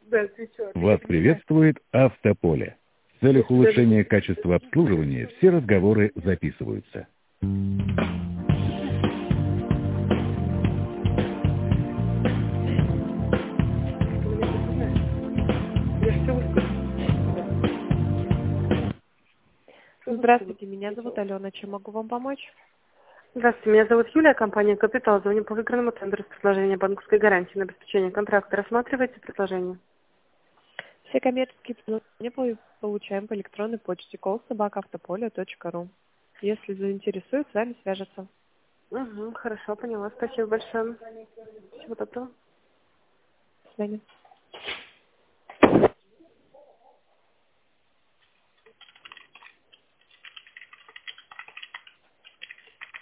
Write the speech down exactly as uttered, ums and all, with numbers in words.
Да, отвечаю. Вас приветствует Автополе. В целях улучшения качества обслуживания все разговоры записываются. Я все выскажу. Здравствуйте, меня зовут Алена. Чем могу вам помочь? Здравствуйте, меня зовут Юлия, компания «Капитал». Звоню по выигранному тендеру с предложением банковской гарантии на обеспечение контракта. Рассматриваете предложение? Все коммерческие предложения мы получаем по электронной почте call собака автополе точка ру. Если заинтересует, с вами свяжется. Угу, хорошо, поняла. Спасибо большое. Всего доброго. До свидания.